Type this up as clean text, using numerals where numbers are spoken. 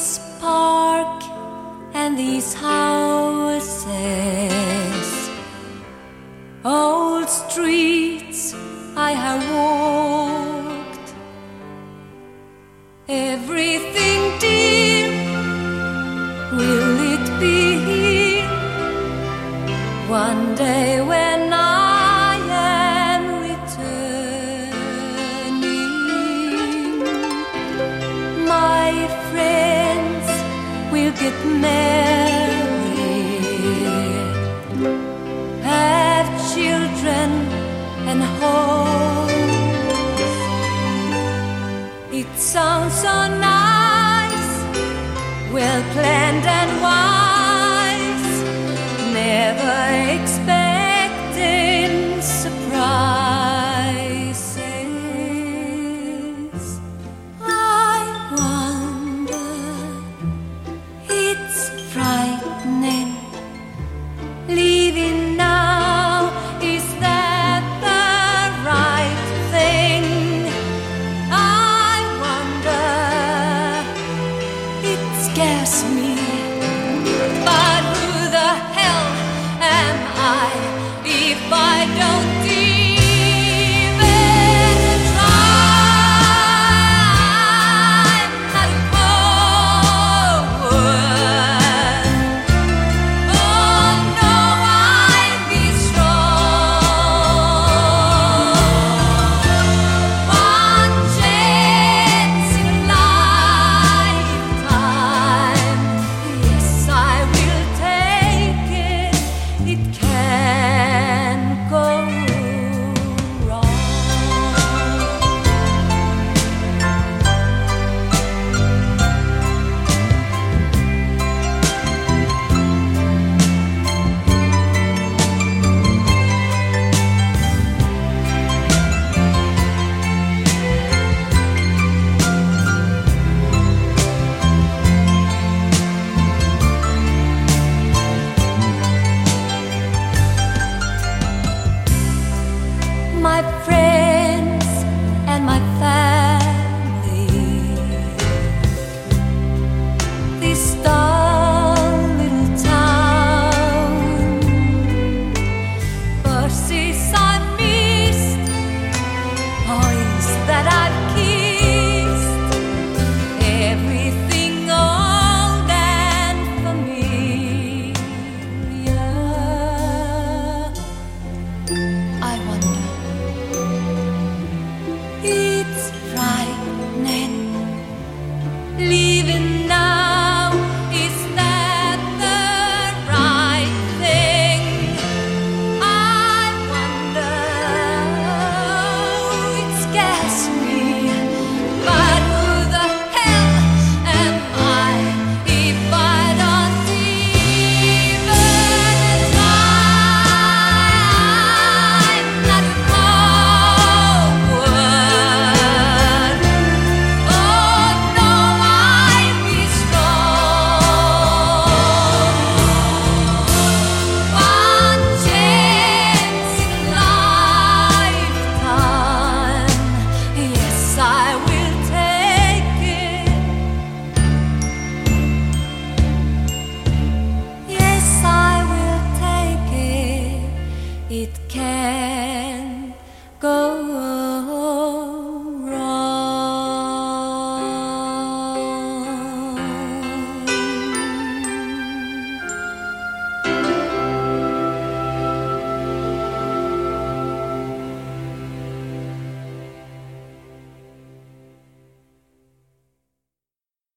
this park and these houses, old streets I have walked, everything dear, will it be here one day when I am returning? My friends will get married, have children and homes. It sounds so nice, well planned and wise, never expecting surprises. I wonder, it's frightening, leaving now, is that the right thing? I wonder, it scares me, but who the hell am I if I don't even try? Not a forward. Oh no, I'll be strong. One chance in a lifetime, yes, I will take it. It can't go wrong. My friends and my family, this dull little town, buses I've missed, boys that I've kissed, everything old and familiar. I wonder, it's frightening, leaving now, is that the right thing? I wonder, it scares me, but who the hell am I if I don't even try? Not a forward. Oh no, I'll be strong. One chance in a lifetime, yes, I will take it. Yes, I will take it. It can